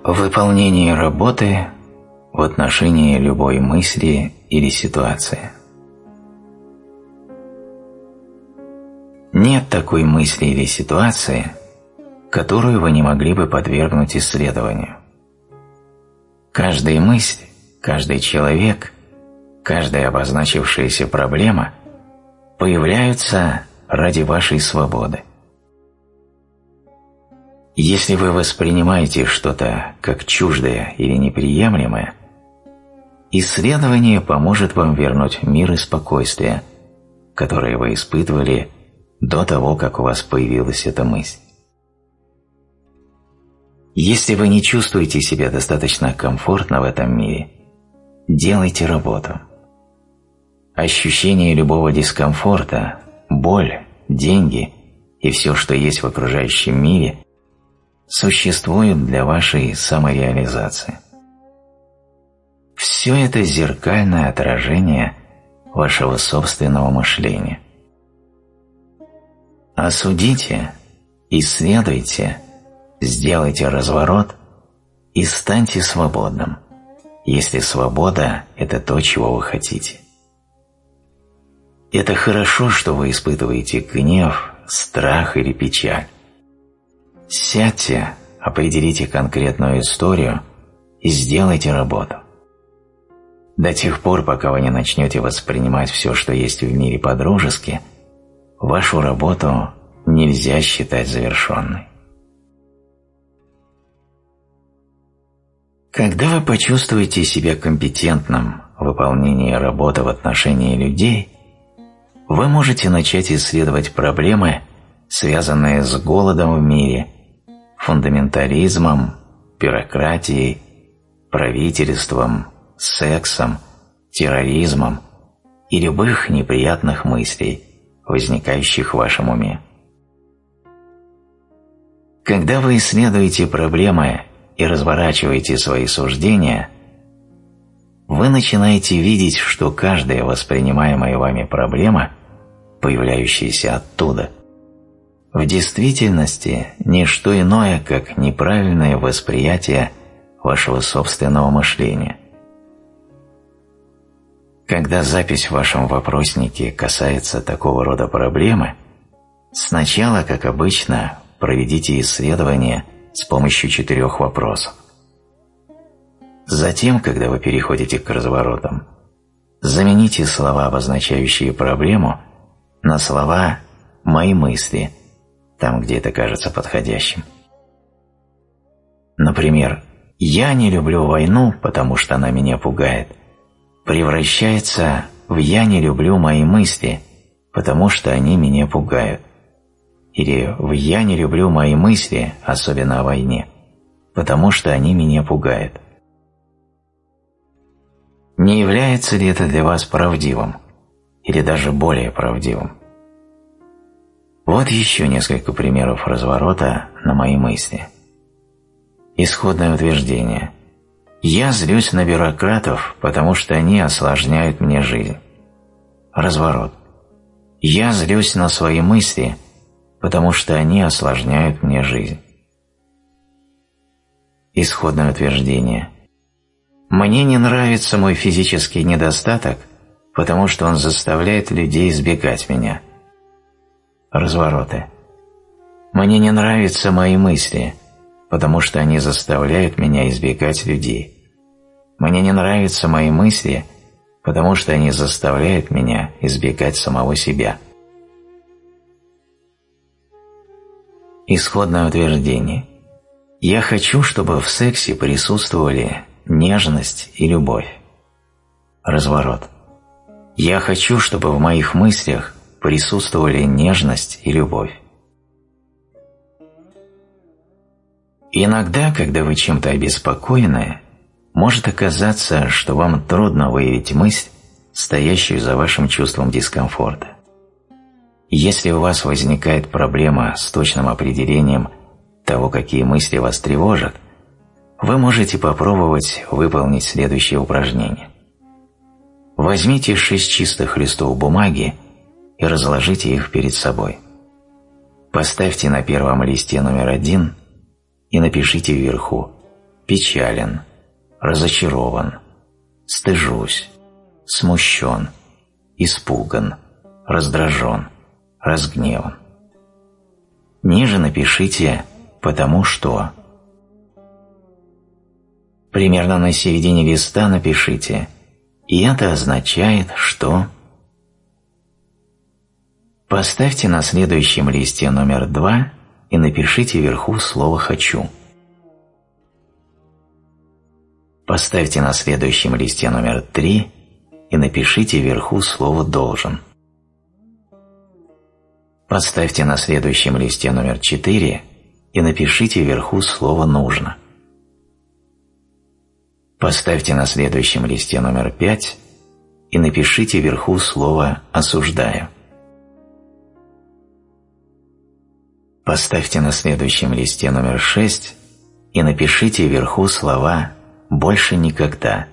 Выполнение работы в отношении любой мысли или ситуации. Нет такой мысли или ситуации, которую вы не могли бы подвергнуть исследованию. Каждая мысль, каждый человек, каждая обозначившаяся проблема появляются ради вашей свободы. Если вы воспринимаете что-то как чуждое или неприемлемое, исследование поможет вам вернуть мир и спокойствие, которые вы испытывали до того, как у вас появилась эта мысль. Если вы не чувствуете себя достаточно комфортно в этом мире, делайте работу. Ощущение любого дискомфорта, боль, деньги и все, что есть в окружающем мире, существуют для вашей самореализации. Все это зеркальное отражение вашего собственного мышления. Осудите, исследуйте, сделайте разворот и станьте свободным, если свобода – это то, чего вы хотите. Это хорошо, что вы испытываете гнев, страх или печаль. Сядьте, определите конкретную историю и сделайте работу. До тех пор, пока вы не начнете воспринимать все, что есть в мире по-дружески, вашу работу нельзя считать завершенной. Когда вы почувствуете себя компетентным в выполнении работы в отношении людей, вы можете начать исследовать проблемы, связанные с голодом в мире, фундаментализмом, бюрократией, правительством, сексом, терроризмом и любых неприятных мыслей, возникающих в вашем уме. Когда вы исследуете проблемы и разворачиваете свои суждения, вы начинаете видеть, что каждая воспринимаемая вами проблема, появляющаяся оттуда, в действительности не что иное, как неправильное восприятие вашего собственного мышления. Когда запись в вашем вопроснике касается такого рода проблемы, сначала, как обычно, проведите исследование с помощью 4 вопросов. Затем, когда вы переходите к разворотам, замените слова, обозначающие проблему, на слова «мои мысли», там, где это кажется подходящим. Например, «я не люблю войну, потому что она меня пугает», превращается в «я не люблю мои мысли, потому что они меня пугают», или в «я не люблю мои мысли, особенно о войне, потому что они меня пугают». Не является ли это для вас правдивым, или даже более правдивым? Вот еще несколько примеров разворота на мои мысли. Исходное утверждение. «Я злюсь на бюрократов, потому что они осложняют мне жизнь». Разворот. «Я злюсь на свои мысли, потому что они осложняют мне жизнь». Исходное утверждение. «Мне не нравится мой физический недостаток, потому что он заставляет людей избегать меня». Развороты. «Мне не нравятся мои мысли, потому что они заставляют меня избегать людей. Мне не нравятся мои мысли, потому что они заставляют меня избегать самого себя». Исходное утверждение. «Я хочу, чтобы в сексе присутствовали нежность и любовь». Разворот. «Я хочу, чтобы в моих мыслях присутствовали нежность и любовь». Иногда, когда вы чем-то обеспокоены, может оказаться, что вам трудно выявить мысль, стоящую за вашим чувством дискомфорта. Если у вас возникает проблема с точным определением того, какие мысли вас тревожат, вы можете попробовать выполнить следующее упражнение. Возьмите 6 чистых листов бумаги и разложите их перед собой. Поставьте на первом листе номер 1 и напишите вверху печален, разочарован, стыжусь, смущен, испуган, раздражен, разгневан. Ниже напишите «потому что». Примерно на середине листа напишите «и это означает, что…». Поставьте на следующем листе номер 2 и напишите вверху слово «хочу». Поставьте на следующем листе номер 3 и напишите вверху слово «должен». Поставьте на следующем листе номер 4 и напишите вверху слово «нужно». Поставьте на следующем листе номер 5 и напишите вверху слово «осуждаю». Поставьте на следующем листе номер 6 и напишите вверху слова «больше никогда».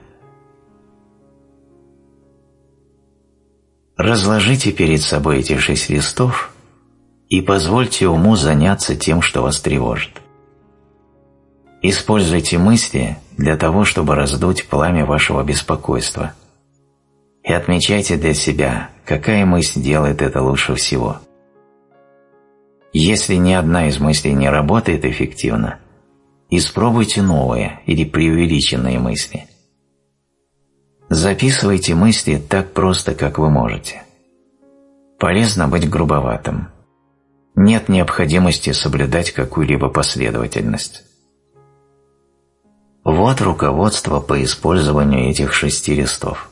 Разложите перед собой эти 6 листов и позвольте уму заняться тем, что вас тревожит. Используйте мысли для того, чтобы раздуть пламя вашего беспокойства. И отмечайте для себя, какая мысль делает это лучше всего. Если ни одна из мыслей не работает эффективно, испробуйте новые или преувеличенные мысли. Записывайте мысли так просто, как вы можете. Полезно быть грубоватым. Нет необходимости соблюдать какую-либо последовательность. Вот руководство по использованию этих 6 листов.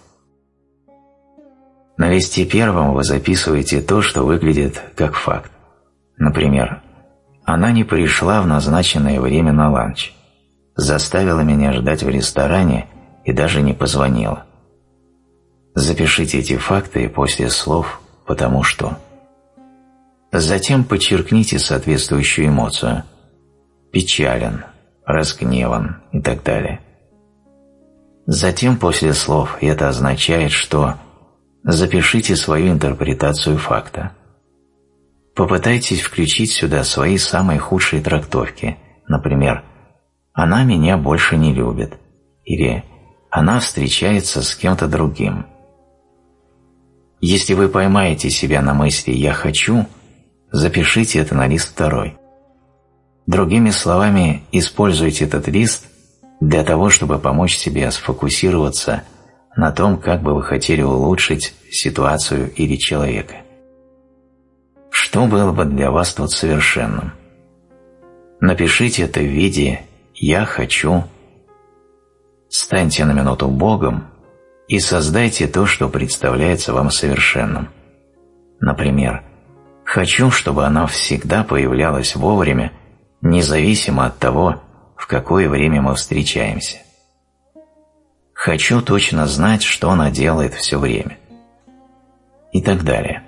На листе первом вы записываете то, что выглядит как факт. Например, «Она не пришла в назначенное время на ланч, заставила меня ждать в ресторане и даже не позвонила». Запишите эти факты после слов «потому что». Затем подчеркните соответствующую эмоцию – печален, разгневан и так далее. Затем после слов «это означает, что…» запишите свою интерпретацию факта. Попытайтесь включить сюда свои самые худшие трактовки, например, «она меня больше не любит» или «она встречается с кем-то другим». Если вы поймаете себя на мысли «я хочу», запишите это на лист 2. Другими словами, используйте этот лист для того, чтобы помочь себе сфокусироваться на том, как бы вы хотели улучшить ситуацию или человека. Что было бы для вас тут совершенным? Напишите это в виде «я хочу». Станьте на минуту Богом и создайте то, что представляется вам совершенным. Например, «хочу, чтобы она всегда появлялась вовремя, независимо от того, в какое время мы встречаемся». «Хочу точно знать, что она делает все время». И так далее.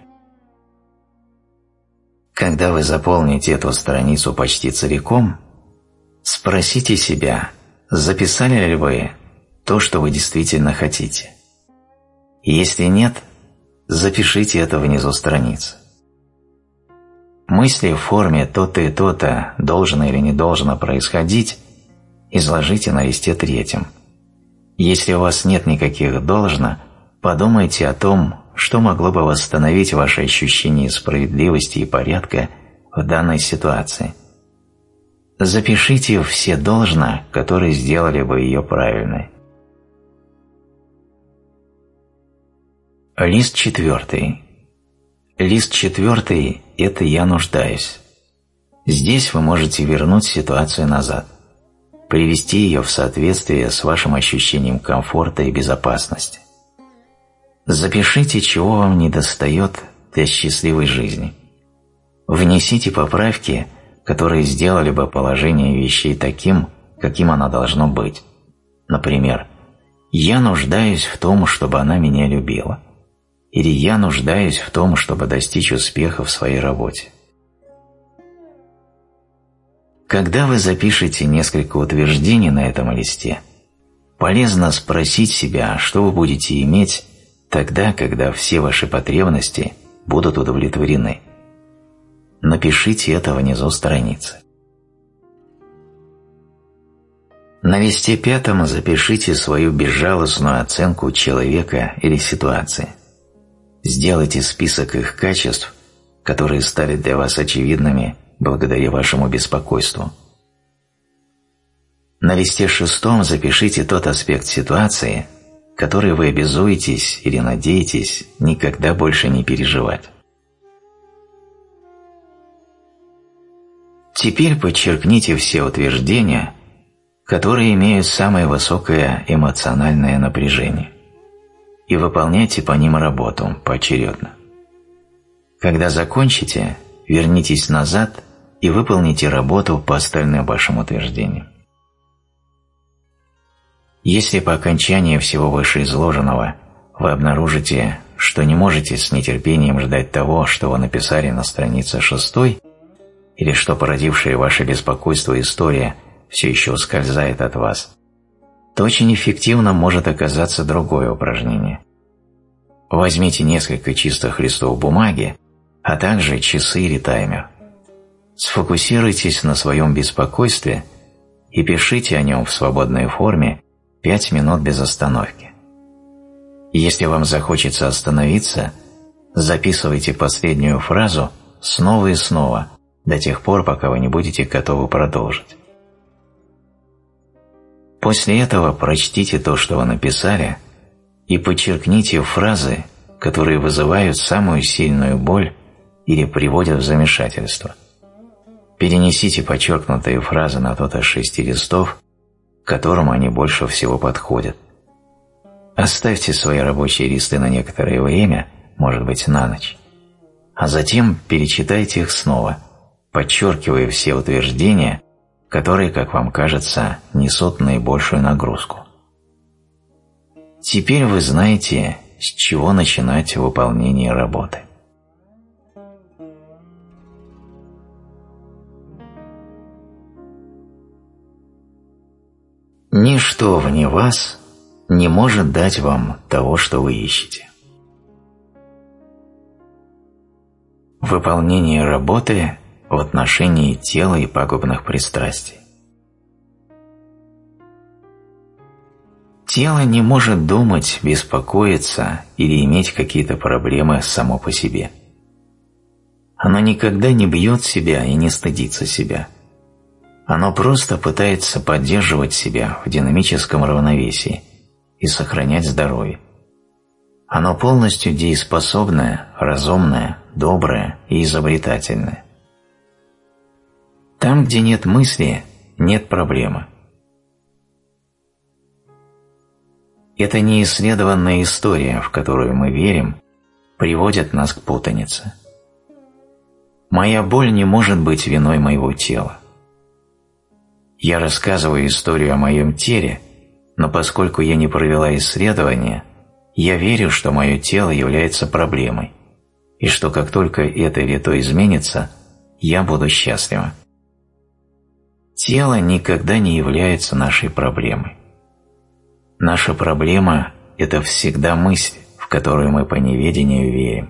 Когда вы заполните эту страницу почти целиком, спросите себя, записали ли вы то, что вы действительно хотите. И если нет, запишите это внизу страницы. Мысли в форме «то-то и то-то должно или не должно происходить» изложите на листе 3. Если у вас нет никаких «должно», подумайте о том, что могло бы восстановить ваше ощущение справедливости и порядка в данной ситуации. Запишите все «должно», которые сделали бы ее правильной. Лист 4. Лист 4 – это «я нуждаюсь». Здесь вы можете вернуть ситуацию назад, привести ее в соответствие с вашим ощущением комфорта и безопасности. Запишите, чего вам недостает для счастливой жизни. Внесите поправки, которые сделали бы положение вещей таким, каким оно должно быть. Например, «я нуждаюсь в том, чтобы она меня любила». Или «я нуждаюсь в том, чтобы достичь успеха в своей работе». Когда вы запишете несколько утверждений на этом листе, полезно спросить себя, что вы будете иметь тогда, когда все ваши потребности будут удовлетворены. Напишите это внизу страницы. На листе 5 запишите свою безжалостную оценку человека или ситуации. Сделайте список их качеств, которые стали для вас очевидными благодаря вашему беспокойству. На листе 6 запишите тот аспект ситуации, который вы обязуетесь или надеетесь никогда больше не переживать. Теперь подчеркните все утверждения, которые имеют самое высокое эмоциональное напряжение, и выполняйте по ним работу поочередно. Когда закончите, вернитесь назад и выполните работу по остальным вашим утверждениям. Если по окончании всего вышеизложенного вы обнаружите, что не можете с нетерпением ждать того, что вы написали на странице 6, или что породившая ваше беспокойство история все еще ускользает от вас, то очень эффективно может оказаться другое упражнение. Возьмите несколько чистых листов бумаги, а также часы или таймер. Сфокусируйтесь на своем беспокойстве и пишите о нем в свободной форме 5 минут без остановки. Если вам захочется остановиться, записывайте последнюю фразу снова и снова, до тех пор, пока вы не будете готовы продолжить. После этого прочтите то, что вы написали, и подчеркните фразы, которые вызывают самую сильную боль или приводят в замешательство. Перенесите подчеркнутые фразы на тот из 6 листов, к которому они больше всего подходят. Оставьте свои рабочие листы на некоторое время, может быть, на ночь, а затем перечитайте их снова, подчеркивая все утверждения, которые, как вам кажется, несут наибольшую нагрузку. Теперь вы знаете, с чего начинать выполнение работы. Ничто вне вас не может дать вам того, что вы ищете. Выполнение работы в отношении тела и пагубных пристрастий. Тело не может думать, беспокоиться или иметь какие-то проблемы само по себе. Оно никогда не бьет себя и не стыдится себя. Оно просто пытается поддерживать себя в динамическом равновесии и сохранять здоровье. Оно полностью дееспособное, разумное, доброе и изобретательное. Там, где нет мысли, нет проблемы. Эта неисследованная история, в которую мы верим, приводит нас к путанице. Моя боль не может быть виной моего тела. Я рассказываю историю о моем теле, но поскольку я не провела исследования, я верю, что мое тело является проблемой, и что как только это или то изменится, я буду счастлива. Тело никогда не является нашей проблемой. Наша проблема – это всегда мысль, в которую мы по неведению верим.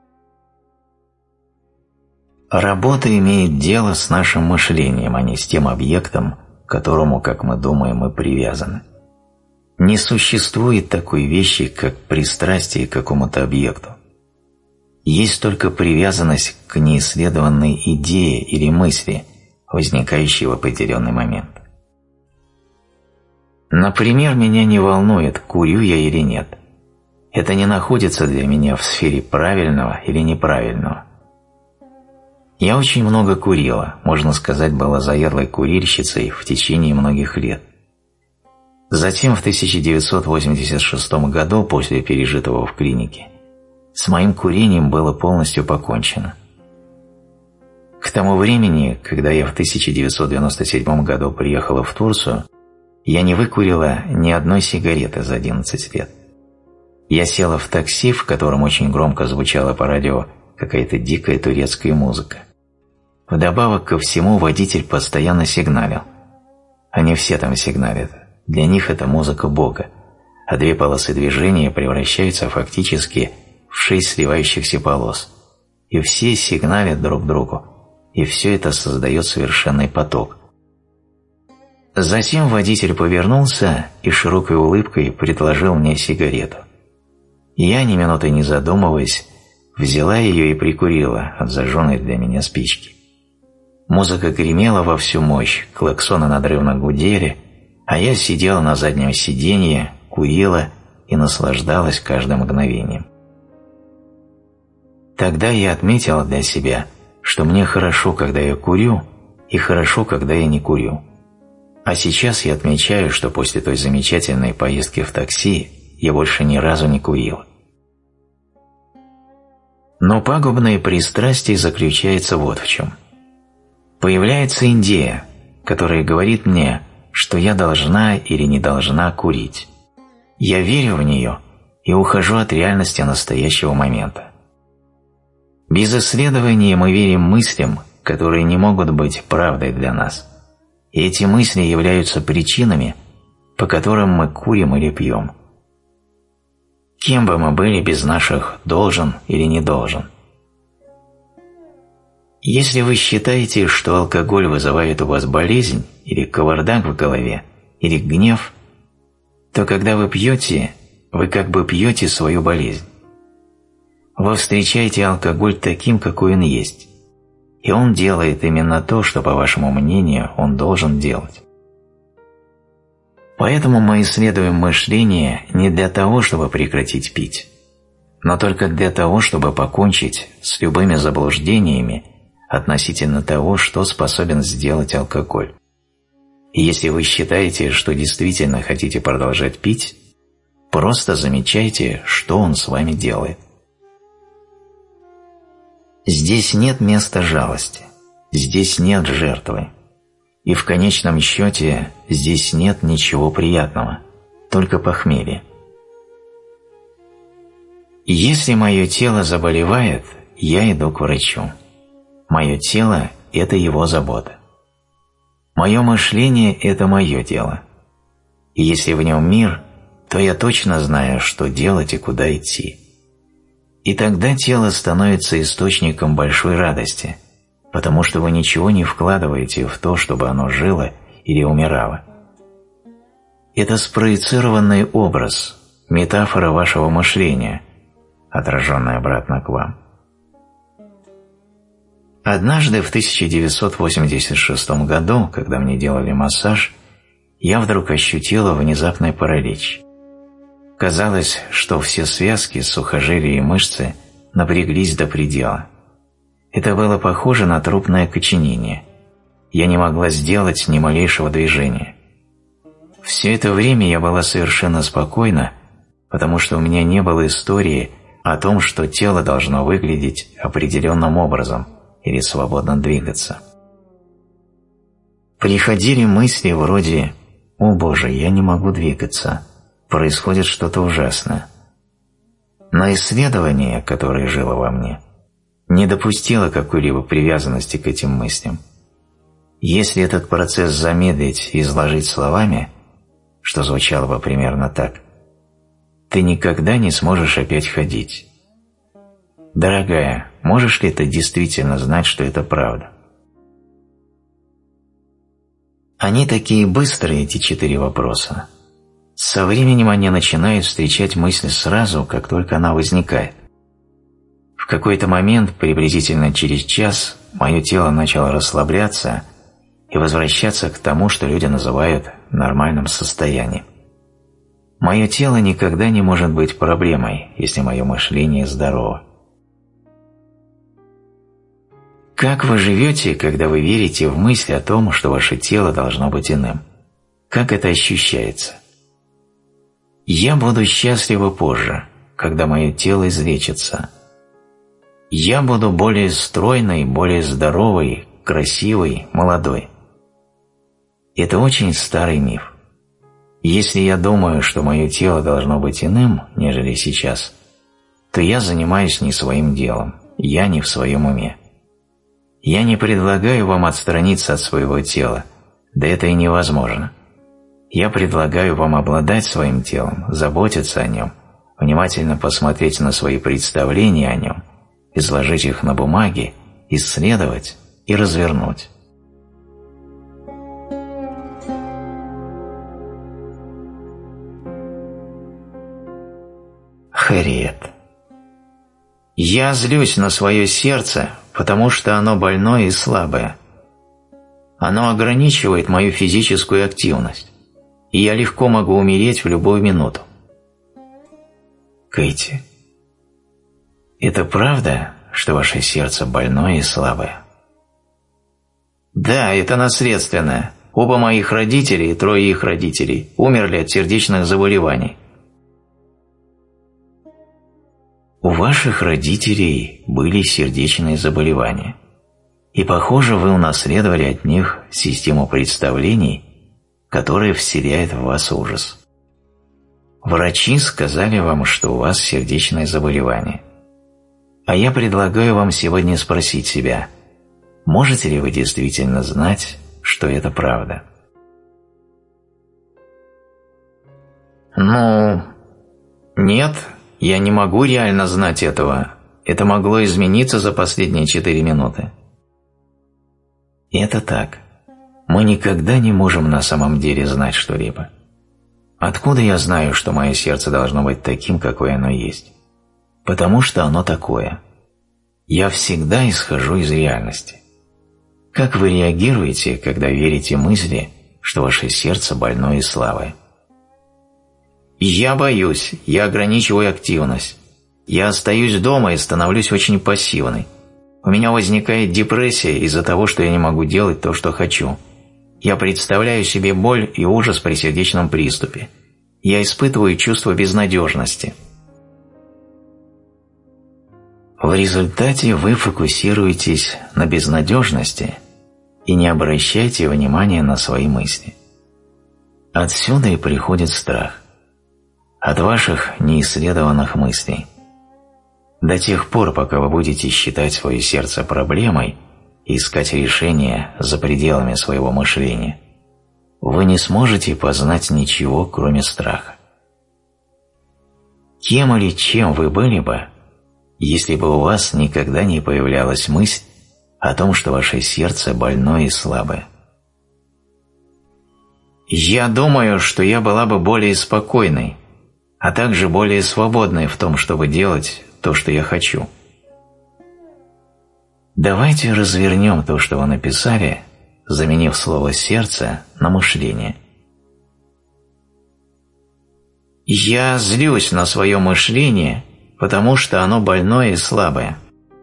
Работа имеет дело с нашим мышлением, а не с тем объектом, к которому, как мы думаем, мы привязаны. Не существует такой вещи, как пристрастие к какому-то объекту. Есть только привязанность к неисследованной идее или мысли, возникающей в определенный момент. Например, меня не волнует, курю я или нет. Это не находится для меня в сфере правильного или неправильного. Я очень много курила, можно сказать, была заядлой курильщицей в течение многих лет. Затем в 1986 году, после пережитого в клинике, с моим курением было полностью покончено. К тому времени, когда я в 1997 году приехала в Турцию, я не выкурила ни одной сигареты за 11 лет. Я села в такси, в котором очень громко звучала по радио какая-то дикая турецкая музыка. Вдобавок ко всему водитель постоянно сигналил. Они все там сигналят. Для них это музыка Бога, а 2 полосы движения превращаются фактически в 6 сливающихся полос. И все сигналят друг другу, и все это создает совершенный поток. Затем водитель повернулся и широкой улыбкой предложил мне сигарету. Я, ни минуты не задумываясь, взяла ее и прикурила от зажженной для меня спички. Музыка гремела во всю мощь, клаксоны надрывно гудели, а я сидела на заднем сиденье, курила и наслаждалась каждым мгновением. Тогда я отметила для себя, что мне хорошо, когда я курю, и хорошо, когда я не курю. А сейчас я отмечаю, что после той замечательной поездки в такси я больше ни разу не курила. Но пагубное пристрастие заключается вот в чем. Появляется идея, которая говорит мне, что я должна или не должна курить. Я верю в нее и ухожу от реальности настоящего момента. Без исследования мы верим мыслям, которые не могут быть правдой для нас. И эти мысли являются причинами, по которым мы курим или пьем. Кем бы мы были без наших «должен» или «не должен». Если вы считаете, что алкоголь вызывает у вас болезнь, или кавардак в голове, или гнев, то когда вы пьете, вы как бы пьете свою болезнь. Вы встречаете алкоголь таким, какой он есть, и он делает именно то, что, по вашему мнению, он должен делать. Поэтому мы исследуем мышление не для того, чтобы прекратить пить, но только для того, чтобы покончить с любыми заблуждениями относительно того, что способен сделать алкоголь. И если вы считаете, что действительно хотите продолжать пить, просто замечайте, что он с вами делает. Здесь нет места жалости, здесь нет жертвы, и в конечном счете здесь нет ничего приятного, только похмелье. Если мое тело заболевает, я иду к врачу. Мое тело – это его забота. Мое мышление – это мое дело. И если в нем мир, то я точно знаю, что делать и куда идти. И тогда тело становится источником большой радости, потому что вы ничего не вкладываете в то, чтобы оно жило или умирало. Это спроецированный образ, метафора вашего мышления, отраженная обратно к вам. Однажды в 1986 году, когда мне делали массаж, я вдруг ощутила внезапный паралич. Казалось, что все связки, сухожилия и мышцы напряглись до предела. Это было похоже на трупное окоченение. Я не могла сделать ни малейшего движения. Все это время я была совершенно спокойна, потому что у меня не было истории о том, что тело должно выглядеть определенным образом или свободно двигаться. Приходили мысли вроде «О Боже, я не могу двигаться, происходит что-то ужасное». Но исследование, которое жило во мне, не допустило какой-либо привязанности к этим мыслям. Если этот процесс замедлить и изложить словами, что звучало бы примерно так: «Ты никогда не сможешь опять ходить». Дорогая, можешь ли ты действительно знать, что это правда? Они такие быстрые, эти 4 вопроса. Со временем они начинают встречать мысль сразу, как только она возникает. В какой-то момент, приблизительно через час, мое тело начало расслабляться и возвращаться к тому, что люди называют нормальным состоянием. Мое тело никогда не может быть проблемой, если мое мышление здорово. Как вы живете, когда вы верите в мысль о том, что ваше тело должно быть иным? Как это ощущается? Я буду счастлива позже, когда мое тело излечится. Я буду более стройной, более здоровой, красивой, молодой. Это очень старый миф. Если я думаю, что мое тело должно быть иным, нежели сейчас, то я занимаюсь не своим делом, я не в своем уме. Я не предлагаю вам отстраниться от своего тела, да это и невозможно. Я предлагаю вам обладать своим телом, заботиться о нем, внимательно посмотреть на свои представления о нем, изложить их на бумаге, исследовать и развернуть. Ариет. Я злюсь на свое сердце, потому что оно больное и слабое. Оно ограничивает мою физическую активность, и я легко могу умереть в любую минуту. Кэти. Это правда, что ваше сердце больное и слабое? Да, это наследственное. Оба моих родителей и трое их родителей умерли от сердечных заболеваний. У ваших родителей были сердечные заболевания, и, похоже, вы унаследовали от них систему представлений, которая вселяет в вас ужас. Врачи сказали вам, что у вас сердечное заболевание. А я предлагаю вам сегодня спросить себя, можете ли вы действительно знать, что это правда? Нет, я не могу реально знать этого. Это могло измениться за последние 4 минуты. Это так. Мы никогда не можем на самом деле знать что-либо. Откуда я знаю, что мое сердце должно быть таким, какое оно есть? Потому что оно такое. Я всегда исхожу из реальности. Как вы реагируете, когда верите мысли, что ваше сердце больное и слабое? Я боюсь, я ограничиваю активность. Я остаюсь дома и становлюсь очень пассивной. У меня возникает депрессия из-за того, что я не могу делать то, что хочу. Я представляю себе боль и ужас при сердечном приступе. Я испытываю чувство безнадежности. В результате вы фокусируетесь на безнадежности и не обращайте внимания на свои мысли. Отсюда и приходит страх. От ваших неисследованных мыслей. До тех пор, пока вы будете считать свое сердце проблемой и искать решение за пределами своего мышления, вы не сможете познать ничего, кроме страха. Кем или чем вы были бы, если бы у вас никогда не появлялась мысль о том, что ваше сердце больное и слабое? Я думаю, что я была бы более спокойной, а также более свободной в том, чтобы делать то, что я хочу. Давайте развернем то, что вы написали, заменив слово «сердце» на «мышление». Я злюсь на свое мышление, потому что оно больное и слабое.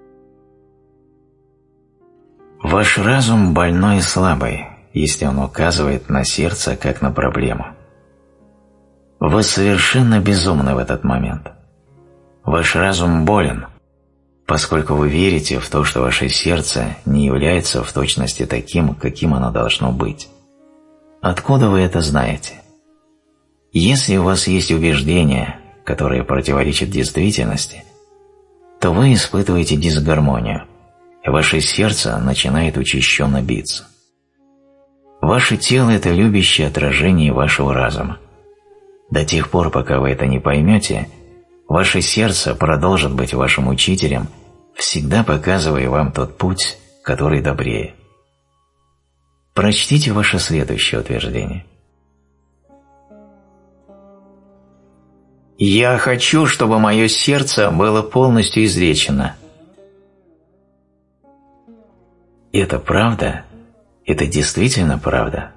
Ваш разум больной и слабый, если он указывает на сердце как на проблему. Вы совершенно безумны в этот момент. Ваш разум болен, поскольку вы верите в то, что ваше сердце не является в точности таким, каким оно должно быть. Откуда вы это знаете? Если у вас есть убеждения, которые противоречат действительности, то вы испытываете дисгармонию, и ваше сердце начинает учащенно биться. Ваше тело – это любящее отражение вашего разума. До тех пор, пока вы это не поймете, ваше сердце продолжит быть вашим учителем, всегда показывая вам тот путь, который добрее. Прочтите ваше следующее утверждение. Я хочу, чтобы мое сердце было полностью излечено. Это правда? Это действительно правда?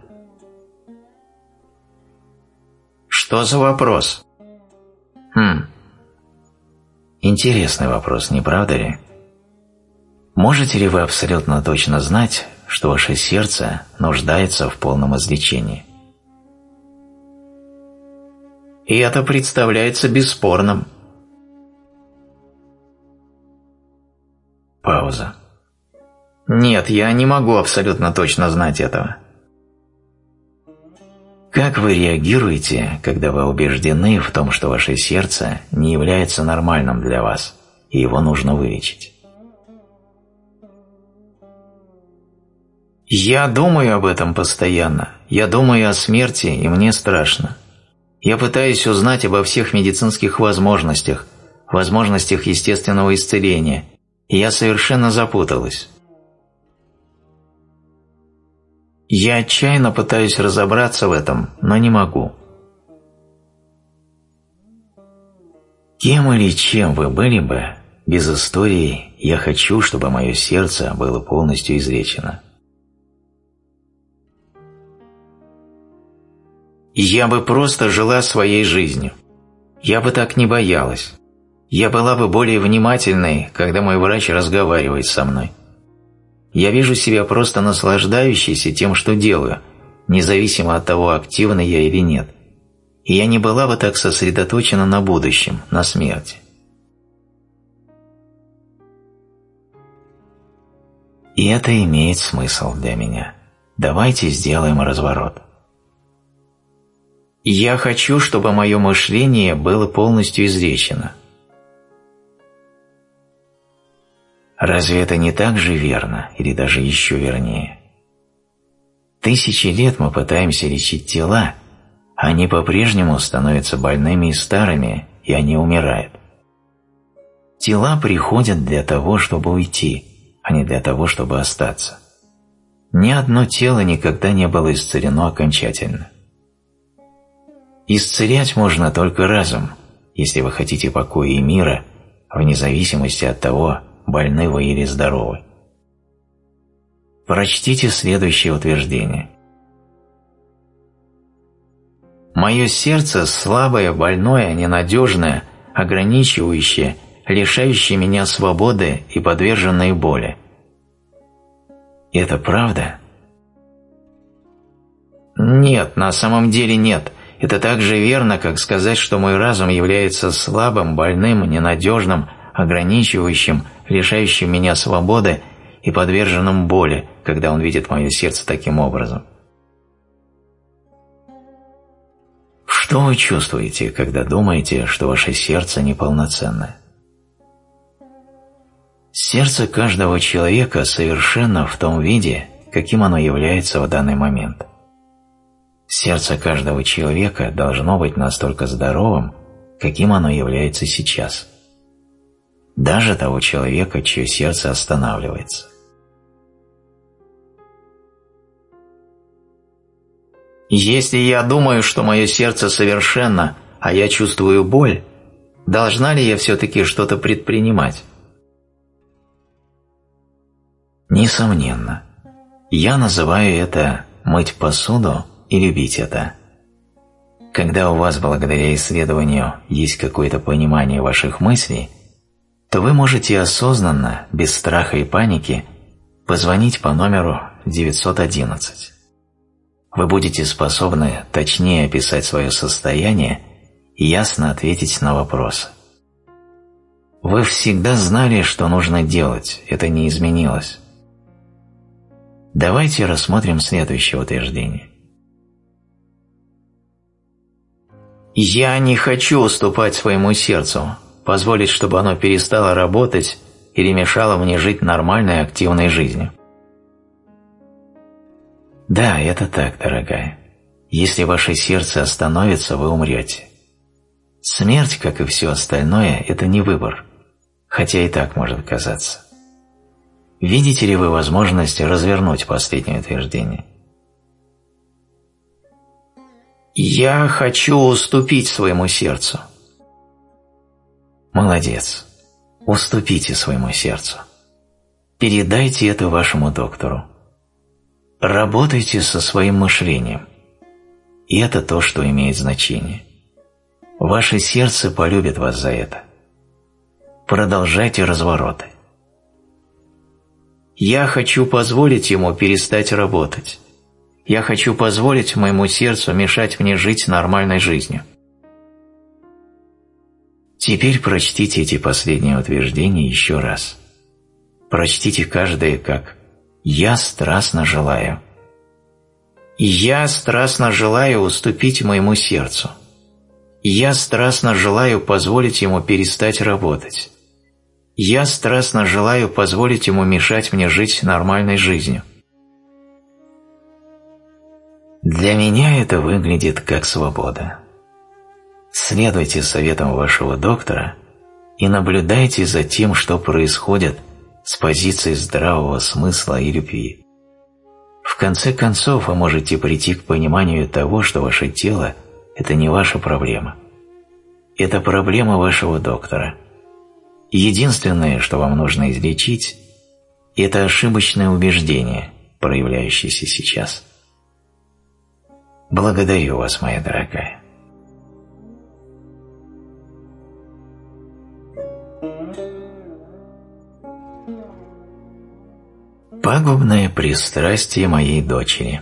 Что за вопрос? Интересный вопрос, не правда ли? Можете ли вы абсолютно точно знать, что ваше сердце нуждается в полном излечении? И это представляется бесспорным. Пауза. Нет, я не могу абсолютно точно знать этого. Как вы реагируете, когда вы убеждены в том, что ваше сердце не является нормальным для вас, и его нужно вылечить? Я думаю об этом постоянно. Я думаю о смерти, и мне страшно. Я пытаюсь узнать обо всех медицинских возможностях, возможностях естественного исцеления, и я совершенно запуталась. Я отчаянно пытаюсь разобраться в этом, но не могу. Кем или чем вы были бы без истории «Я хочу, чтобы мое сердце было полностью излечено»? Я бы просто жила своей жизнью. Я бы так не боялась. Я была бы более внимательной, когда мой врач разговаривает со мной. Я вижу себя просто наслаждающейся тем, что делаю, независимо от того, активна я или нет. И я не была бы так сосредоточена на будущем, на смерти. И это имеет смысл для меня. Давайте сделаем разворот. Я хочу, чтобы мое мышление было полностью излечено. Разве это не так же верно, или даже еще вернее? Тысячи лет мы пытаемся лечить тела, а они по-прежнему становятся больными и старыми, и они умирают. Тела приходят для того, чтобы уйти, а не для того, чтобы остаться. Ни одно тело никогда не было исцелено окончательно. Исцелять можно только разум, если вы хотите покоя и мира, вне зависимости от того, больны вы или здоровы. Прочтите следующее утверждение. «Мое сердце слабое, больное, ненадежное, ограничивающее, лишающее меня свободы и подверженное боли». Это правда? Нет, на самом деле нет. Это так же верно, как сказать, что мой разум является слабым, больным, ненадежным, ограничивающим, лишающим меня свободы и подверженным боли, когда он видит мое сердце таким образом. Что вы чувствуете, когда думаете, что ваше сердце неполноценное? Сердце каждого человека совершенно в том виде, каким оно является в данный момент. Сердце каждого человека должно быть настолько здоровым, каким оно является сейчас. Даже того человека, чье сердце останавливается. Если я думаю, что мое сердце совершенно, а я чувствую боль, должна ли я все-таки что-то предпринимать? Несомненно. Я называю это «мыть посуду» и «любить это». Когда у вас благодаря исследованию есть какое-то понимание ваших мыслей, то вы можете осознанно, без страха и паники, позвонить по номеру 911. Вы будете способны точнее описать свое состояние и ясно ответить на вопросы. Вы всегда знали, что нужно делать, это не изменилось. Давайте рассмотрим следующее утверждение. Я не хочу уступать своему сердцу, позволить, чтобы оно перестало работать или мешало мне жить нормальной активной жизнью. Да, это так, дорогая. Если ваше сердце остановится, вы умрете. Смерть, как и все остальное, это не выбор, хотя и так может казаться. Видите ли вы возможность развернуть последнее утверждение? Я хочу уступить своему сердцу. Молодец. Уступите своему сердцу. Передайте это вашему доктору. Работайте со своим мышлением. И это то, что имеет значение. Ваше сердце полюбит вас за это. Продолжайте развороты. Я хочу позволить ему перестать работать. Я хочу позволить моему сердцу мешать мне жить нормальной жизнью. Теперь прочтите эти последние утверждения еще раз. Прочтите каждое как «Я страстно желаю». «Я страстно желаю уступить моему сердцу». «Я страстно желаю позволить ему перестать работать». «Я страстно желаю позволить ему мешать мне жить нормальной жизнью». Для меня это выглядит как свобода. Следуйте советам вашего доктора и наблюдайте за тем, что происходит с позиции здравого смысла и любви. В конце концов, вы можете прийти к пониманию того, что ваше тело – это не ваша проблема. это проблема вашего доктора. Единственное, что вам нужно излечить, это ошибочное убеждение, проявляющееся сейчас. Благодарю вас, моя дорогая. Пагубное пристрастие моей дочери.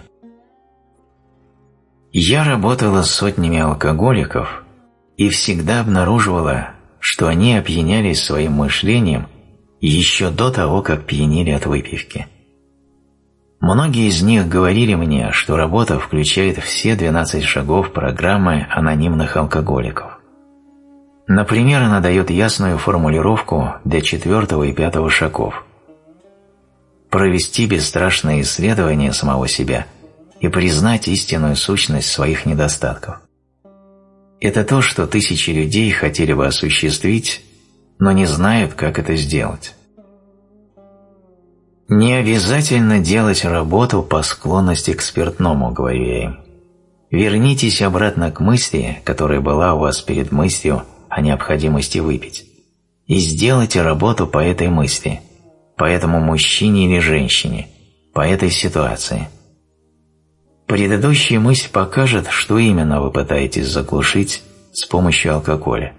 Я работала с сотнями алкоголиков и всегда обнаруживала, что они опьянялись своим мышлением еще до того, как пьянели от выпивки. Многие из них говорили мне, что работа включает все 12 шагов программы анонимных алкоголиков. Например, она дает ясную формулировку для 4 и 5 шагов. Провести бесстрашное исследование самого себя и признать истинную сущность своих недостатков. Это то, что тысячи людей хотели бы осуществить, но не знают, как это сделать. Не обязательно делать работу по склонности к спиртному, говорю я им. Вернитесь обратно к мысли, которая была у вас перед мыслью о необходимости выпить, и сделайте работу по этой мысли, по этому мужчине или женщине, по этой ситуации. Предыдущая мысль покажет, что именно вы пытаетесь заглушить с помощью алкоголя.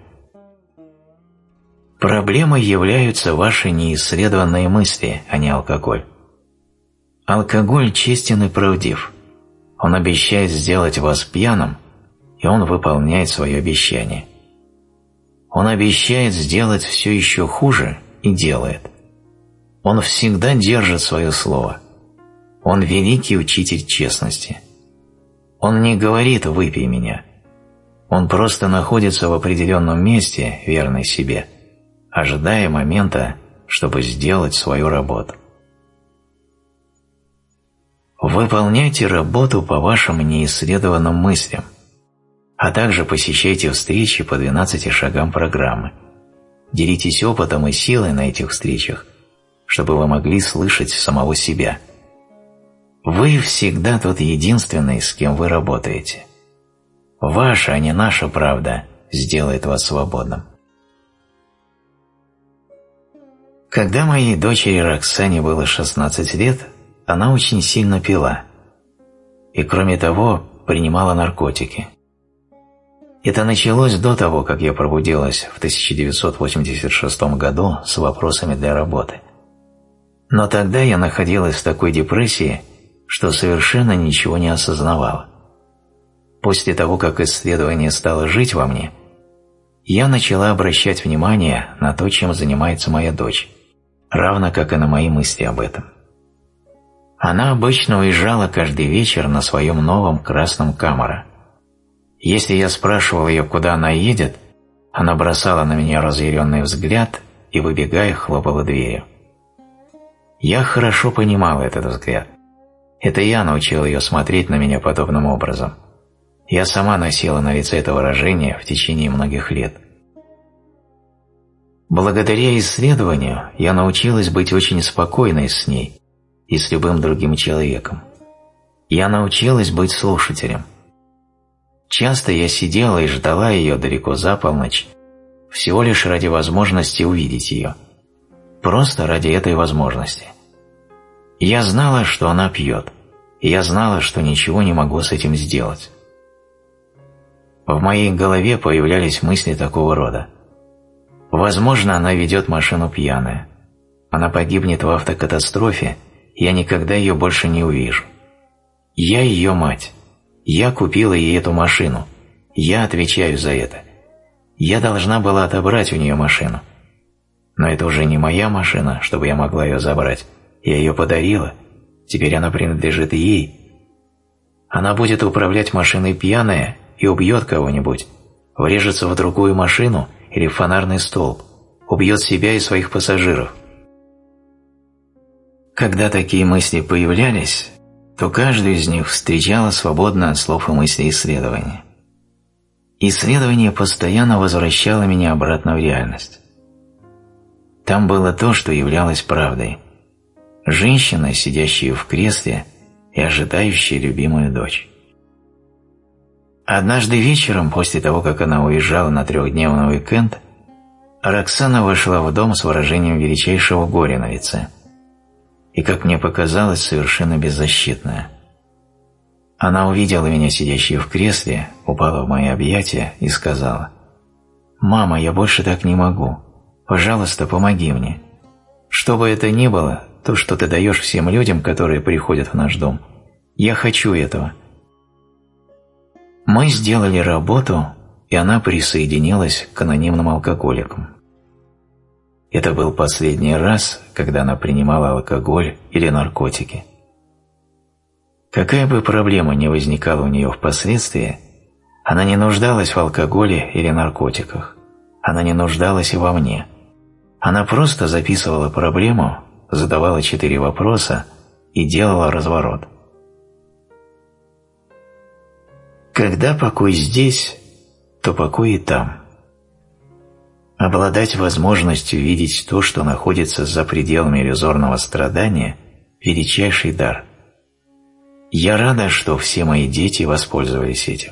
Проблемой являются ваши неисследованные мысли, а не алкоголь. Алкоголь честен и правдив. Он обещает сделать вас пьяным, и он выполняет свое обещание. Он обещает сделать все еще хуже и делает. Он всегда держит свое слово. Он великий учитель честности. Он не говорит «выпей меня». Он просто находится в определенном месте, верный себе, ожидая момента, чтобы сделать свою работу. Выполняйте работу по вашим неисследованным мыслям, а также посещайте встречи по 12 шагам программы. Делитесь опытом и силой на этих встречах, чтобы вы могли слышать самого себя. Вы всегда тот единственный, с кем вы работаете. Ваша, а не наша правда, сделает вас свободным. Когда моей дочери Роксане было 16 лет, она очень сильно пила. И кроме того, принимала наркотики. Это началось до того, как я пробудилась в 1986 году с вопросами для работы. Но тогда я находилась в такой депрессии, что совершенно ничего не осознавала. После того, как исследование стало жить во мне, я начала обращать внимание на то, чем занимается моя дочь, равно как и на мои мысли об этом. Она обычно уезжала каждый вечер на своем новом красном Камаро. Если я спрашивал ее, куда она едет, она бросала на меня разъяренный взгляд и, выбегая, хлопала дверью. Я хорошо понимал этот взгляд. Это я научил ее смотреть на меня подобным образом. Я сама носила на лице это выражение в течение многих лет. Благодаря исследованию я научилась быть очень спокойной с ней и с любым другим человеком. Я научилась быть слушателем. Часто я сидела и ждала ее далеко за полночь, всего лишь ради возможности увидеть ее. Просто ради этой возможности. Я знала, что она пьет, и я знала, что ничего не могу с этим сделать. В моей голове появлялись мысли такого рода. Возможно, она ведет машину пьяная. Она погибнет в автокатастрофе, и я никогда ее больше не увижу. Я ее мать. Я купила ей эту машину. Я отвечаю за это. Я должна была отобрать у нее машину. Но это уже не моя машина, чтобы я могла ее забрать. Я ее подарила. Теперь она принадлежит ей. Она будет управлять машиной пьяная и убьет кого-нибудь, врежется в другую машину или в фонарный столб, убьет себя и своих пассажиров. Когда такие мысли появлялись, то каждую из них встречала свободно от слов и мыслей исследования. Исследование постоянно возвращало меня обратно в реальность. Там было то, что являлось правдой. Женщина, сидящая в кресле и ожидающая любимую дочь. Однажды вечером, после того, как она уезжала на 3-дневный уикенд, Роксана вошла в дом с выражением величайшего горя на лице и, как мне показалось, совершенно беззащитная. Она увидела меня сидящей в кресле, упала в мои объятия и сказала: «Мама, я больше так не могу. Пожалуйста, помоги мне. Что бы это ни было, то, что ты даешь всем людям, которые приходят в наш дом, я хочу этого». Мы сделали работу, и она присоединилась к анонимным алкоголикам. Это был последний раз, когда она принимала алкоголь или наркотики. Какая бы проблема ни возникала у нее впоследствии, она не нуждалась в алкоголе или наркотиках. Она не нуждалась и во мне. Она просто записывала проблему, задавала 4 вопроса и делала разворот. Когда покой здесь, то покой и там. Обладать возможностью видеть то, что находится за пределами иллюзорного страдания – величайший дар. Я рада, что все мои дети воспользовались этим.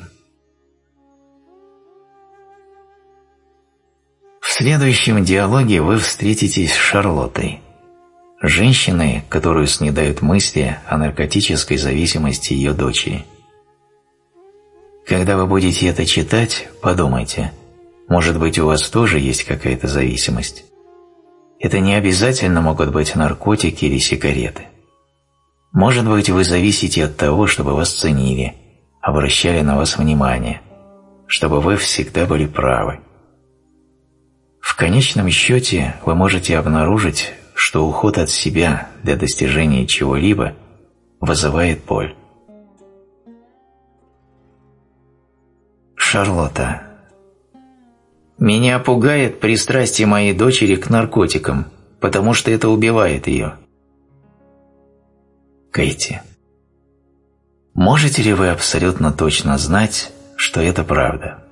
В следующем диалоге вы встретитесь с Шарлоттой, женщиной, которую снедают мысли о наркотической зависимости ее дочери. Когда вы будете это читать, подумайте, может быть, у вас тоже есть какая-то зависимость. Это не обязательно могут быть наркотики или сигареты. Может быть, вы зависите от того, чтобы вас ценили, обращали на вас внимание, чтобы вы всегда были правы. В конечном счете вы можете обнаружить, что уход от себя для достижения чего-либо вызывает боль. Шарлотта. Меня пугает пристрастие моей дочери к наркотикам, потому что это убивает ее. Кэти. Можете ли вы абсолютно точно знать, что это правда?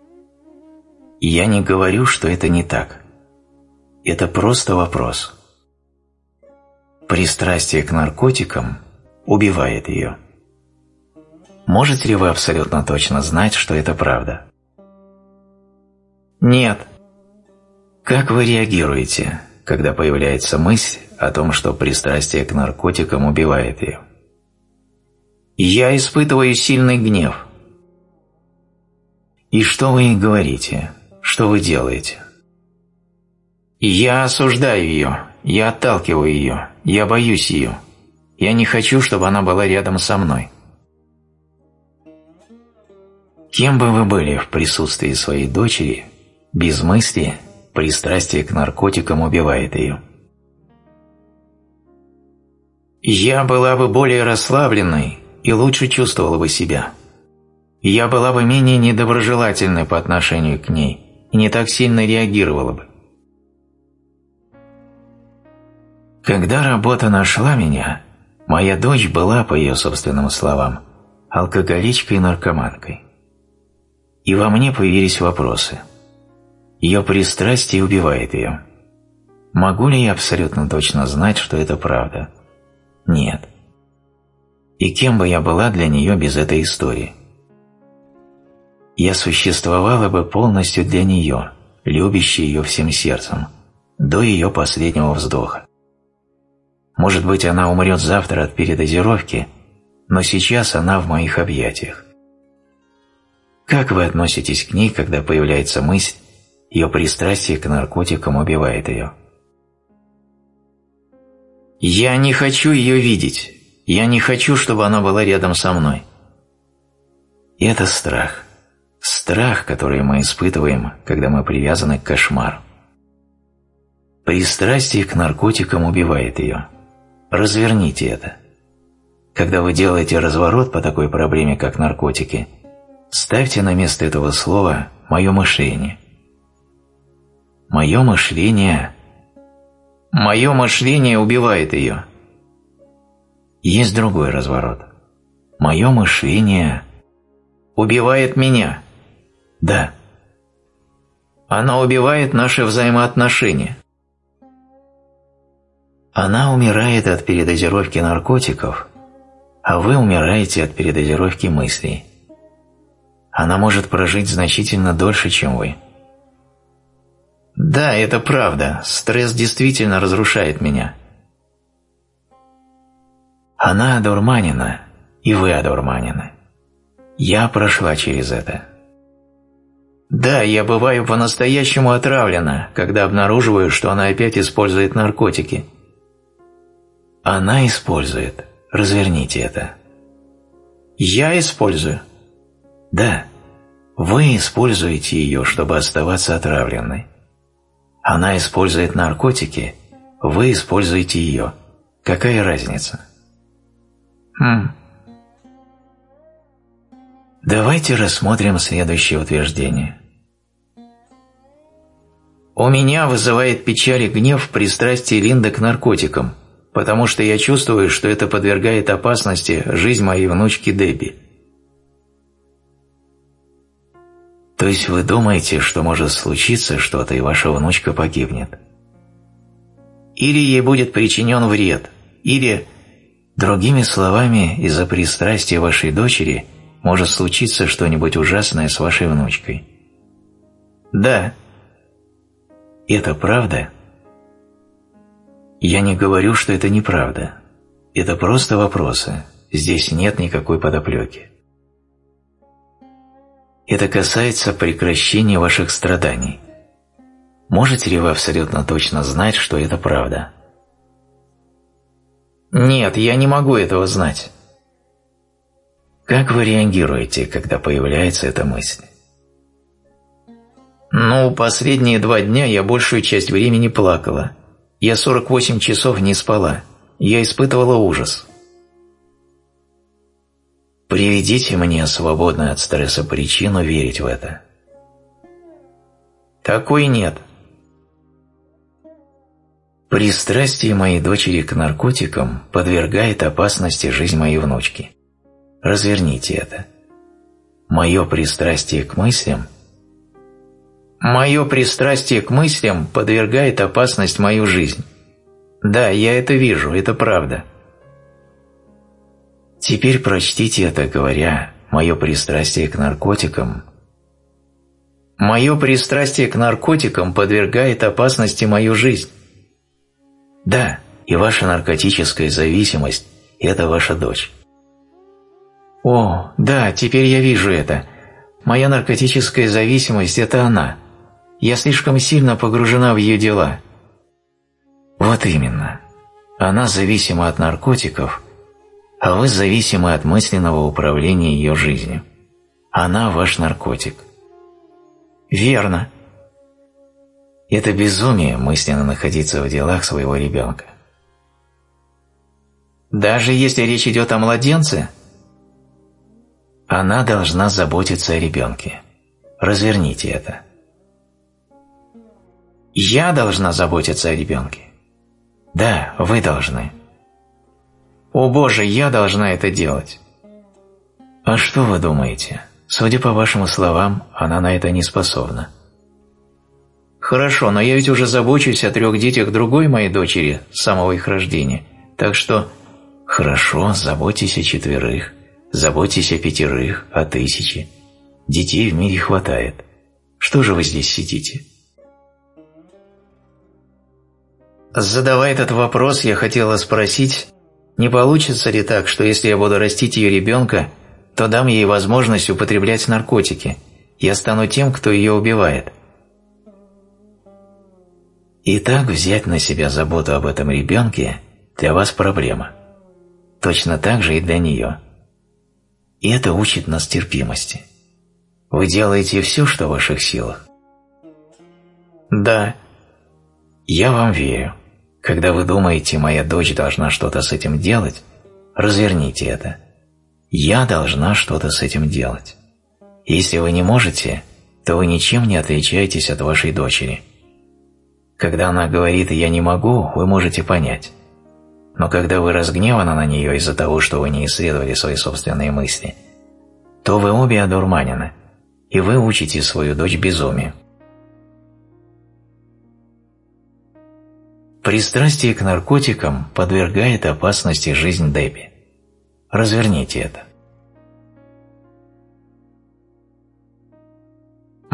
Я не говорю, что это не так. Это просто вопрос. Пристрастие к наркотикам убивает ее. Можете ли вы абсолютно точно знать, что это правда? Нет. Как вы реагируете, когда появляется мысль о том, что пристрастие к наркотикам убивает ее? Я испытываю сильный гнев. И что вы ей говорите? Что вы делаете? Я осуждаю ее, я отталкиваю ее, я боюсь ее. Я не хочу, чтобы она была рядом со мной. Кем бы вы были в присутствии своей дочери, без мысли пристрастие к наркотикам убивает ее. Я была бы более расслабленной и лучше чувствовала бы себя. Я была бы менее недоброжелательной по отношению к ней и не так сильно реагировала бы. Когда работа нашла меня, моя дочь была, по ее собственным словам, алкоголичкой и наркоманкой. И во мне появились вопросы. Ее пристрастие убивает ее. Могу ли я абсолютно точно знать, что это правда? Нет. И кем бы я была для нее без этой истории? Я существовала бы полностью для нее, любящей ее всем сердцем, до ее последнего вздоха. Может быть, она умрет завтра от передозировки, но сейчас она в моих объятиях. Как вы относитесь к ней, когда появляется мысль, ее пристрастие к наркотикам убивает ее? Я не хочу ее видеть. Я не хочу, чтобы она была рядом со мной. И это страх. Страх, который мы испытываем, когда мы привязаны к кошмару. Пристрастие к наркотикам убивает ее. Разверните это. Когда вы делаете разворот по такой проблеме, как наркотики, ставьте на место этого слова «моё мышление». Моё мышление убивает ее. Есть другой разворот. Моё мышление убивает меня. Да. Оно убивает наши взаимоотношения. Она умирает от передозировки наркотиков, а вы умираете от передозировки мыслей. Она может прожить значительно дольше, чем вы. Да, это правда. Стресс действительно разрушает меня. Она одурманена, и вы одурманены. Я прошла через это. Да, я бываю по-настоящему отравлена, когда обнаруживаю, что она опять использует наркотики. Она использует. Разверните это. Я использую? Да. Вы используете ее, чтобы оставаться отравленной. Она использует наркотики, вы используете ее. Какая разница? Давайте рассмотрим следующее утверждение. У меня вызывает печаль и гнев пристрастие Линды к наркотикам, потому что я чувствую, что это подвергает опасности жизнь моей внучки Дебби. То есть вы думаете, что может случиться что-то, и ваша внучка погибнет? Или ей будет причинен вред, или, другими словами, из-за пристрастия вашей дочери может случиться что-нибудь ужасное с вашей внучкой. Да. Это правда? Я не говорю, что это неправда. Это просто вопросы. Здесь нет никакой подоплеки. Это касается прекращения ваших страданий. Можете ли вы абсолютно точно знать, что это правда? Нет, я не могу этого знать. Как вы реагируете, когда появляется эта мысль? Последние 2 дня я большую часть времени плакала. Я 48 часов не спала. Я испытывала ужас. Приведите мне свободную от стресса причину верить в это. Такой нет. Пристрастие моей дочери к наркотикам подвергает опасности жизнь моей внучки. Разверните это. Мое пристрастие к мыслям подвергает опасность мою жизнь. Да, я это вижу, это правда. Теперь прочтите это, говоря «Мое пристрастие к наркотикам». Мое пристрастие к наркотикам подвергает опасности мою жизнь. Да, и ваша наркотическая зависимость – это ваша дочь. О, да, теперь я вижу это. Моя наркотическая зависимость – это она. Я слишком сильно погружена в ее дела. Вот именно. Она зависима от наркотиков, а вы зависимы от мысленного управления ее жизнью. Она ваш наркотик. Верно. Это безумие мысленно находиться в делах своего ребенка. Даже если речь идет о младенце? Она должна заботиться о ребенке. Разверните это. Я должна заботиться о ребенке? Да, вы должны. О Боже, я должна это делать. А что вы думаете? Судя по вашим словам, она на это не способна. Хорошо, но я ведь уже забочусь о 3 детях другой моей дочери с самого их рождения. Так что... Хорошо, заботьтесь о 4, заботьтесь о 5, о 1000. Детей в мире хватает. Что же вы здесь сидите? Задавая этот вопрос, я хотела спросить, не получится ли так, что если я буду растить ее ребенка, то дам ей возможность употреблять наркотики, я стану тем, кто ее убивает. Итак, взять на себя заботу об этом ребенке для вас проблема. Точно так же и для нее. И это учит нас терпимости. Вы делаете все, что в ваших силах? Да. Я вам верю. Когда вы думаете, моя дочь должна что-то с этим делать, разверните это. Я должна что-то с этим делать. Если вы не можете, то вы ничем не отличаетесь от вашей дочери. Когда она говорит «я не могу», вы можете понять. Но когда вы разгневаны на нее из-за того, что вы не исследовали свои собственные мысли, то вы обе одурманены, и вы учите свою дочь безумию. Пристрастие к наркотикам подвергает опасности жизнь Дебби. Разверните это.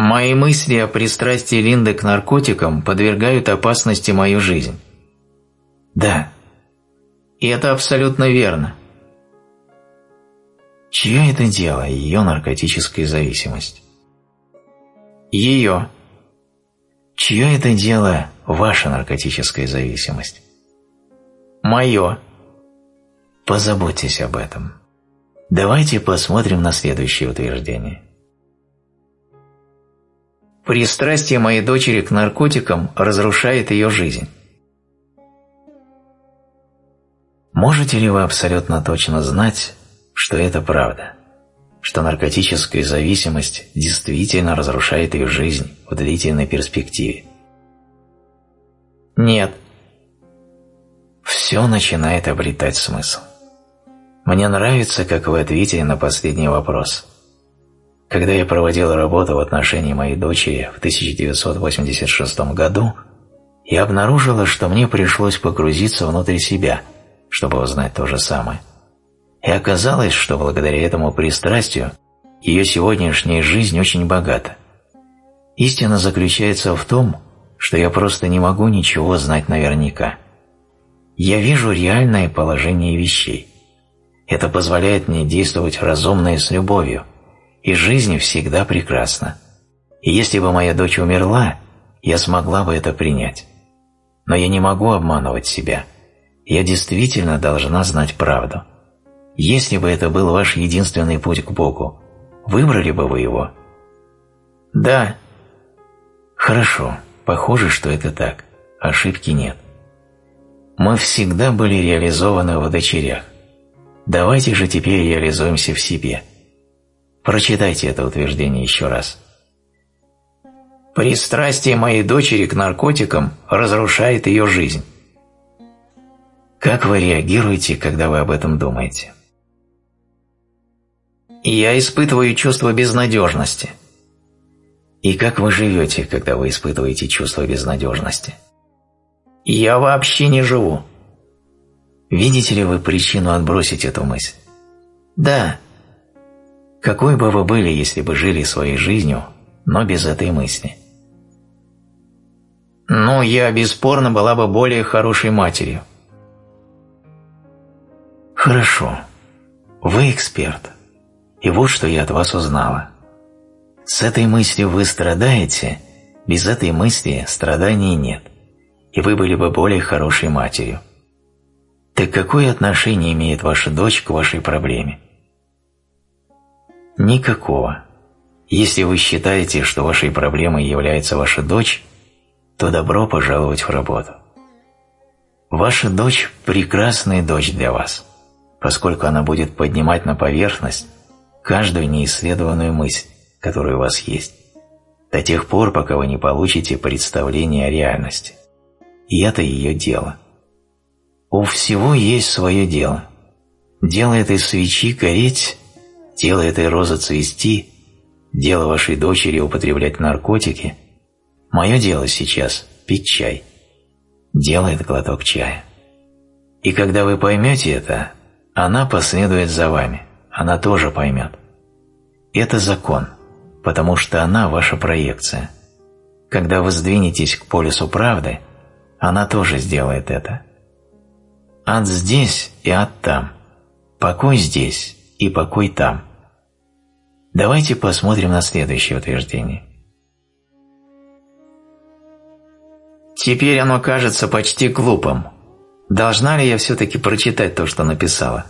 Мои мысли о пристрастии Линды к наркотикам подвергают опасности мою жизнь. Да. И это абсолютно верно. Чье это дело, ее наркотическая зависимость? Ее. Чье это дело, ваша наркотическая зависимость? Мое. Позаботьтесь об этом. Давайте посмотрим на следующее утверждение. Пристрастие моей дочери к наркотикам разрушает ее жизнь. Можете ли вы абсолютно точно знать, что это правда? Что наркотическая зависимость действительно разрушает ее жизнь в длительной перспективе? Нет. Все начинает обретать смысл. Мне нравится, как вы ответили на последний вопрос. Когда я проводил работу в отношении моей дочери в 1986 году, я обнаружила, что мне пришлось погрузиться внутрь себя, чтобы узнать то же самое. И оказалось, что благодаря этому пристрастию ее сегодняшняя жизнь очень богата. Истина заключается в том, что я просто не могу ничего знать наверняка. Я вижу реальное положение вещей. Это позволяет мне действовать разумно и с любовью, и жизнь всегда прекрасна. И если бы моя дочь умерла, я смогла бы это принять. Но я не могу обманывать себя. Я действительно должна знать правду. Если бы это был ваш единственный путь к Богу, выбрали бы вы его? Да. Хорошо, похоже, что это так. Ошибки нет. Мы всегда были реализованы в дочерях. Давайте же теперь реализуемся в себе. Прочитайте это утверждение еще раз. Пристрастие моей дочери к наркотикам разрушает ее жизнь. Как вы реагируете, когда вы об этом думаете? Я испытываю чувство безнадежности. И как вы живете, когда вы испытываете чувство безнадежности? Я вообще не живу. Видите ли вы причину отбросить эту мысль? Да. Какой бы вы были, если бы жили своей жизнью, но без этой мысли? Ну, я бесспорно была бы более хорошей матерью. Хорошо. Вы эксперт. И вот что я от вас узнала. С этой мыслью вы страдаете, без этой мысли страданий нет, и вы были бы более хорошей матерью. Так какое отношение имеет ваша дочь к вашей проблеме? Никакого. Если вы считаете, что вашей проблемой является ваша дочь, то добро пожаловать в работу. Ваша дочь – прекрасная дочь для вас, поскольку она будет поднимать на поверхность каждую неисследованную мысль, которая у вас есть, до тех пор, пока вы не получите представление о реальности. И это ее дело. У всего есть свое дело. Дело этой свечи гореть, дело этой розы цвести, дело вашей дочери употреблять наркотики. Мое дело сейчас – пить чай. Делает глоток чая. И когда вы поймете это, она последует за вами, она тоже поймет. Это закон, потому что она ваша проекция. Когда вы сдвинетесь к полюсу правды, она тоже сделает это. Ад здесь и ад там, покой здесь и покой там. Давайте посмотрим на следующее утверждение. Теперь оно кажется почти глупым. Должна ли я все-таки прочитать то, что написала?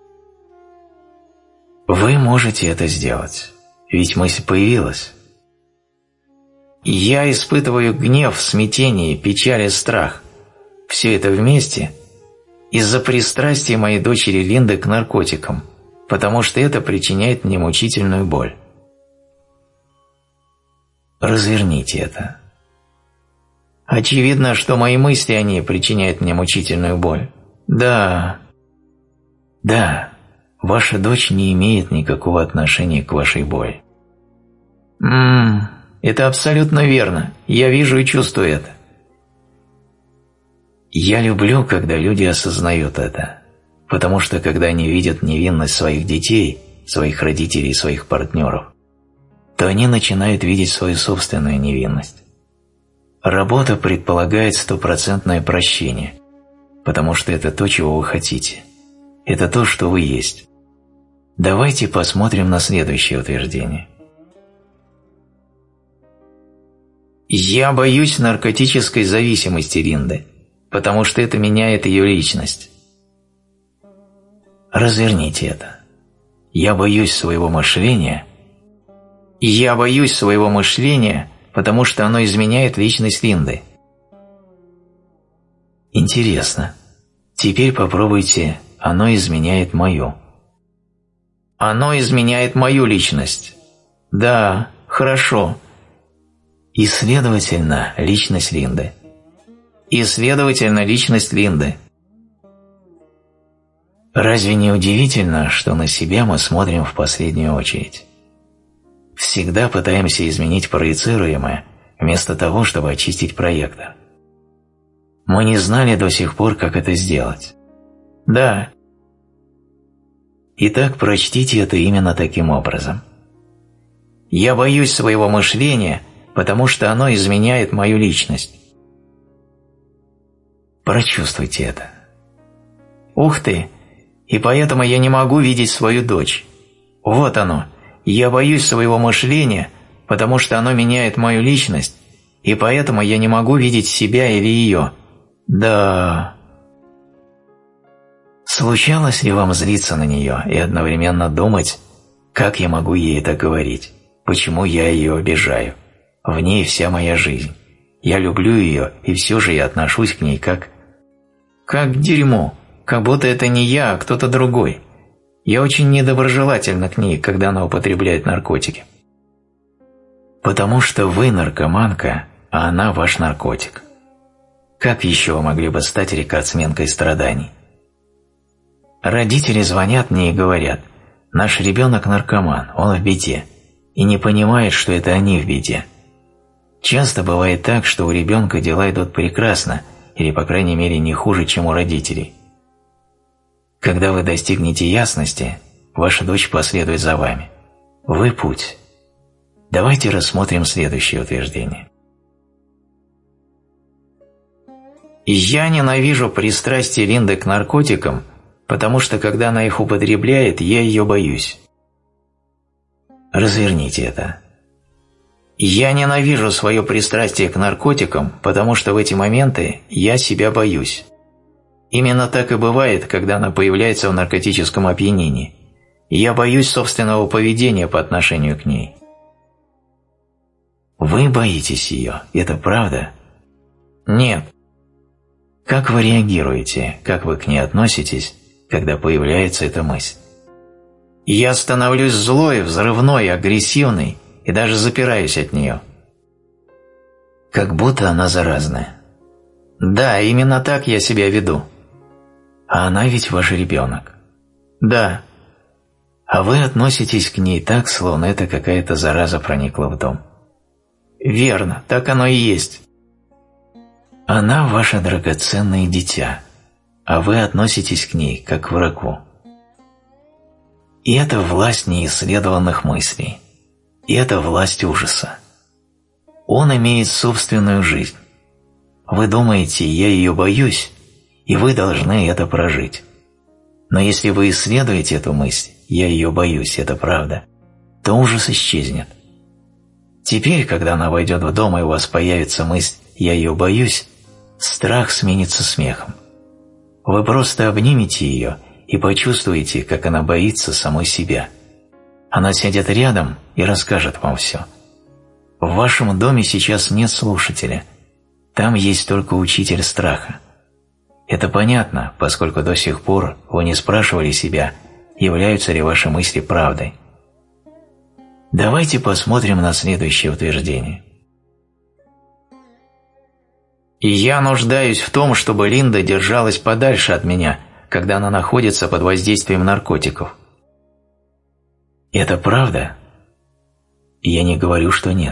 Вы можете это сделать, ведь мысль появилась. Я испытываю гнев, смятение, печаль и страх. Все это вместе из-за пристрастия моей дочери Линды к наркотикам, потому что это причиняет мне мучительную боль. Разверните это. Очевидно, что мои мысли о ней причиняют мне мучительную боль. Да. Да, ваша дочь не имеет никакого отношения к вашей боли. Это абсолютно верно. Я вижу и чувствую это. Я люблю, когда люди осознают это, потому что когда они видят невинность своих детей, своих родителей и своих партнеров, то они начинают видеть свою собственную невинность. Работа предполагает стопроцентное прощение, потому что это то, чего вы хотите. Это то, что вы есть. Давайте посмотрим на следующее утверждение. Я боюсь наркотической зависимости Линды, потому что это меняет ее личность. Разверните это. Я боюсь своего мышления. Я боюсь своего мышления, потому что оно изменяет личность Линды. Интересно. Теперь попробуйте «оно изменяет мою». Оно изменяет мою личность. Да, хорошо. И, следовательно, личность Линды. И, следовательно, личность Линды. Разве не удивительно, что на себя мы смотрим в последнюю очередь? Всегда пытаемся изменить проецируемое, вместо того, чтобы очистить проектор. Мы не знали до сих пор, как это сделать. Да. Итак, прочтите это именно таким образом. Я боюсь своего мышления, потому что оно изменяет мою личность. Прочувствуйте это. Ух ты! И поэтому я не могу видеть свою дочь. Вот оно. Я боюсь своего мышления, потому что оно меняет мою личность, и поэтому я не могу видеть себя или ее. Да. Случалось ли вам злиться на нее и одновременно думать, как я могу ей это говорить, почему я ее обижаю? В ней вся моя жизнь. Я люблю ее, и все же я отношусь к ней как к дерьму, как будто это не я, а кто-то другой. Я очень недоброжелательна к ней, когда она употребляет наркотики. Потому что вы наркоманка, а она ваш наркотик. Как еще вы могли бы стать рекордсменкой страданий? Родители звонят мне и говорят: «Наш ребенок наркоман, он в беде», и не понимает, что это они в беде. Часто бывает так, что у ребенка дела идут прекрасно, или, по крайней мере, не хуже, чем у родителей. Когда вы достигнете ясности, ваша дочь последует за вами. Вы путь. Давайте рассмотрим следующее утверждение. Я ненавижу пристрастие Линды к наркотикам, потому что, когда она их употребляет, я ее боюсь. Разверните это. Я ненавижу свое пристрастие к наркотикам, потому что в эти моменты я себя боюсь. Именно так и бывает, когда она появляется в наркотическом опьянении. Я боюсь собственного поведения по отношению к ней. Вы боитесь ее, это правда? Нет. Как вы реагируете, как вы к ней относитесь, когда появляется эта мысль? Я становлюсь злой, взрывной, агрессивный и даже запираюсь от нее. Как будто она заразная. Да, именно так я себя веду. А она ведь ваш ребенок. Да. А вы относитесь к ней так, словно это какая-то зараза проникла в дом. Верно, так оно и есть. Она ваше драгоценное дитя, а вы относитесь к ней как к врагу. И это власть неисследованных мыслей. И это власть ужаса. Он имеет собственную жизнь. Вы думаете, я ее боюсь, и вы должны это прожить. Но если вы исследуете эту мысль, я ее боюсь, это правда, то ужас исчезнет. Теперь, когда она войдет в дом, и у вас появится мысль «я ее боюсь», страх сменится смехом. Вы просто обнимете ее и почувствуете, как она боится самой себя. Она сядет рядом и расскажет вам все. В вашем доме сейчас нет слушателя. Там есть только учитель страха. Это понятно, поскольку до сих пор вы не спрашивали себя, являются ли ваши мысли правдой. Давайте посмотрим на следующее утверждение. Я нуждаюсь в том, чтобы Линда держалась подальше от меня, когда она находится под воздействием наркотиков. Это правда? Я не говорю, что нет.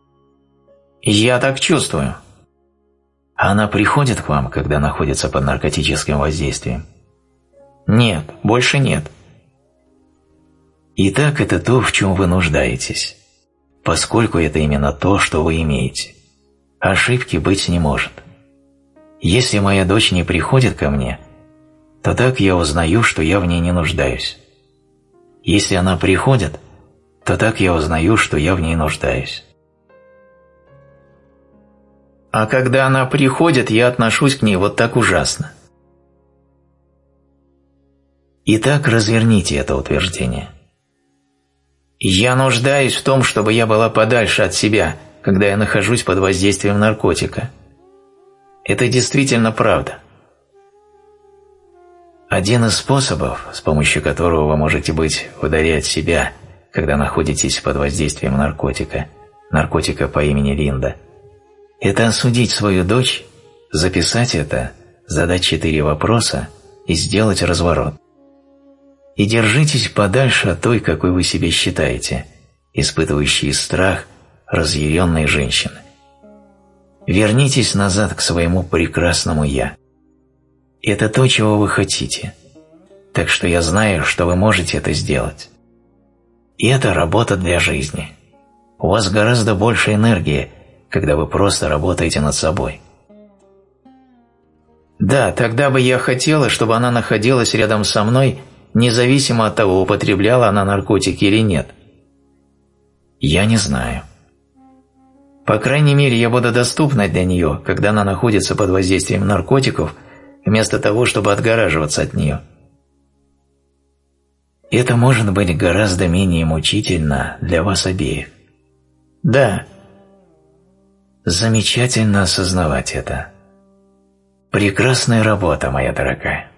Я так чувствую. Она приходит к вам, когда находится под наркотическим воздействием? Нет, больше нет. Итак, это то, в чем вы нуждаетесь. поскольку это именно то, что вы имеете. Ошибки быть не может. Если моя дочь не приходит ко мне, то так я узнаю, что я в ней не нуждаюсь. Если она приходит, то так я узнаю, что я в ней нуждаюсь. А когда она приходит, я отношусь к ней вот так ужасно. Итак, разверните это утверждение. Я нуждаюсь в том, чтобы я была подальше от себя, когда я нахожусь под воздействием наркотика. Это действительно правда. Один из способов, с помощью которого вы можете быть вдали от себя, когда находитесь под воздействием наркотика по имени Линда, это осудить свою дочь, записать это, задать 4 вопроса и сделать разворот. И держитесь подальше от той, какой вы себя считаете, испытывающей страх, разъяренной женщины. Вернитесь назад к своему прекрасному «Я». Это то, чего вы хотите, так что я знаю, что вы можете это сделать. И это работа для жизни. У вас гораздо больше энергии, когда вы просто работаете над собой. Да, тогда бы я хотела, чтобы она находилась рядом со мной, независимо от того, употребляла она наркотики или нет. Я не знаю. По крайней мере, я буду доступна для нее, когда она находится под воздействием наркотиков, вместо того, чтобы отгораживаться от нее. Это может быть гораздо менее мучительно для вас обеих. Да. Замечательно осознавать это. Прекрасная работа, моя дорогая.